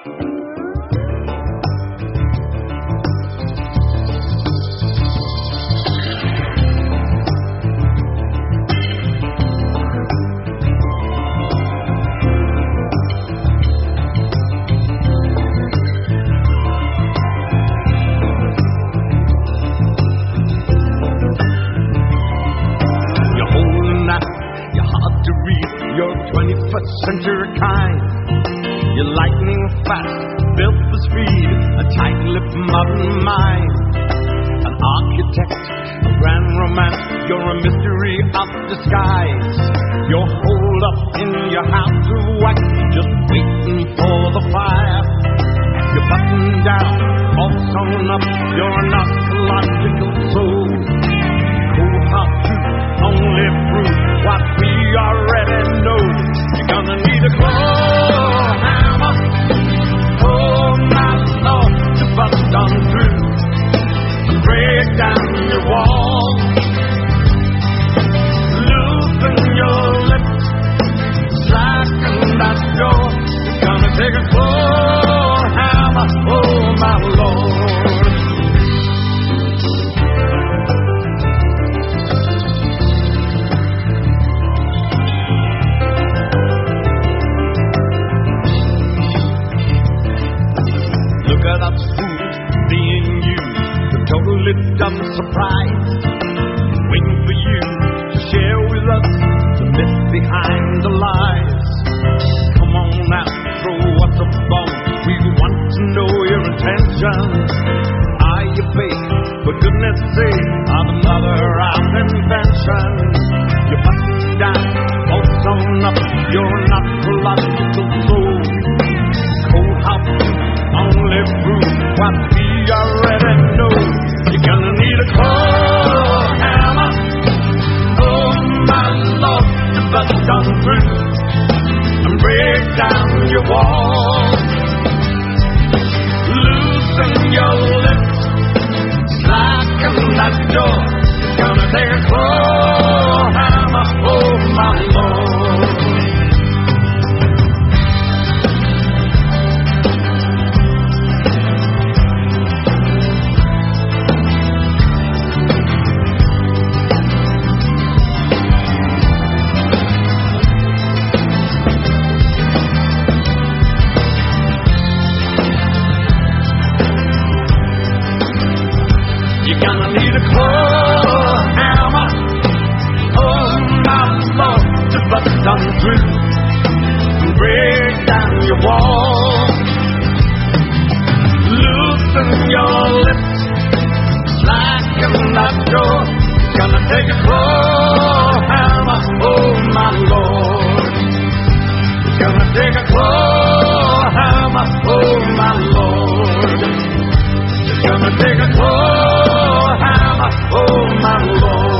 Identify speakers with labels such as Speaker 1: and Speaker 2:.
Speaker 1: You're 21st century kind. You're lightning fast, built for speed, a tight-lipped modern mind. An architect, a grand romance, you're a mystery of disguise. You're holed up in your house of wax, just waiting for the fire. You're buttoned down, all sewn up, you're an archaeological soul. Cold hard truth, only proof what we already know. You're gonna need a claw hammer, oh my Lord, to bust on through and break down your walls, loosen your lips, slacken that door. You're gonna take a claw hammer, oh my Lord. Totally dumb surprise, waiting for you to share with us the myth behind the lies. Come on now, throw us a bone. We want to know your intentions. Are you fake? For goodness sake, are the mother of invention. You're buttoned down, all sewn up. You're an archaeological soul. Cold house, only proof what we already know. You're gonna need a claw hammer, oh my Lord, to bust on through and break down your walls, loosen your lips, slacken that door. You're gonna take a claw hammer, oh my Lord. You're gonna need a claw hammer, oh my Lord, to bust on through and break down your walls, loosen your lips, slacken that door. You're gonna take a claw hammer, oh my Lord. You're gonna take a claw hammer, oh my Lord. You're gonna take a claw hammer, oh my Lord.